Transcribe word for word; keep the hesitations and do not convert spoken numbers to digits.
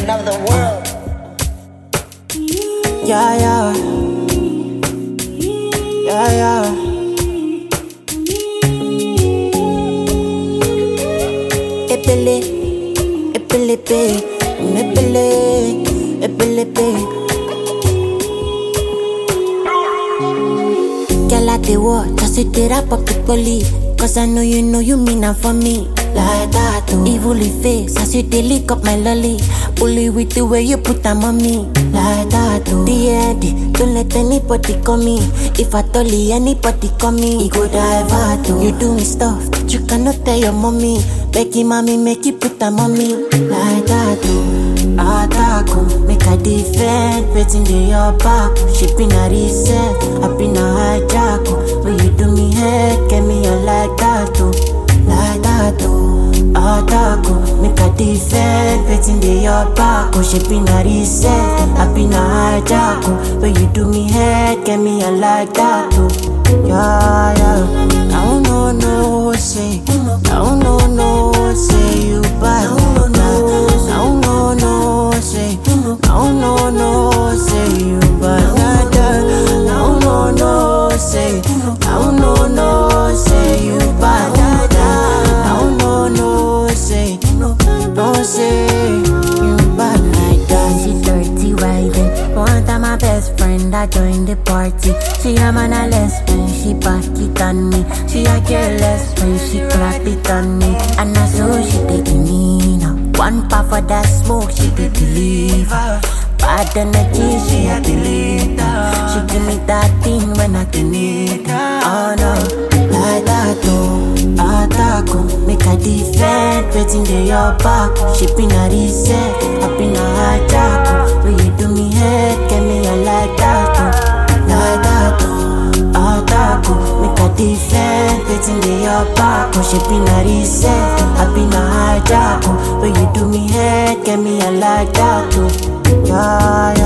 queen of the world. Yeah, yeah. Yeah, yeah. Epele, epele, epele, epele, epele. Girl, I dey watch, I sit there up up equally. Cause I know you know you mean it for me. Like that, oh. Evilly face, as you dey lick up my lolly. Bully with the way you put them on me. Like that, oh. The end, don't let anybody come me. If I told you anybody come me, you go divert, oh. You do me stuff that you cannot tell your mommy. Becky mommy, make you put them on me. Like that, oh. Attack, oh. Make a defend, waiting in your back. She been a reset, I been a hijack, oh. When you do me head, get me a like that, oh. Like that, oh. Attack, oh. Make a defend, waiting in your back, oh. She been a reset, I been a hijack, oh. When you do me head, get me a like that, oh. Yeah, yeah. I don't know, no, say. I don't know, no, say you bad. I don't know, no, say. I don't know, no, say you bad. I don't know, no, say. I don't know, no, say you bad. I don't know, no, say. Don't say you bad like that. She dirty riding. One time my best friend I joined the party. She a man a less when she back it on me. She a careless when she clap it on me. And I saw she taking me now. One puff of that smoke she did deliver. Bad energy she had to leave. She give me that thing when I can need. Oh no, like that oh. Attack oh. Make a defend, waiting in your back. She been a reset, I been a hijack oh. When you do me head, get me a like that oh. Like that oh. Attack oh. Make a defend, waiting in your back oh. She been a reset, I been a hijack oh. When you do me head, get me a like that oh. Yeah,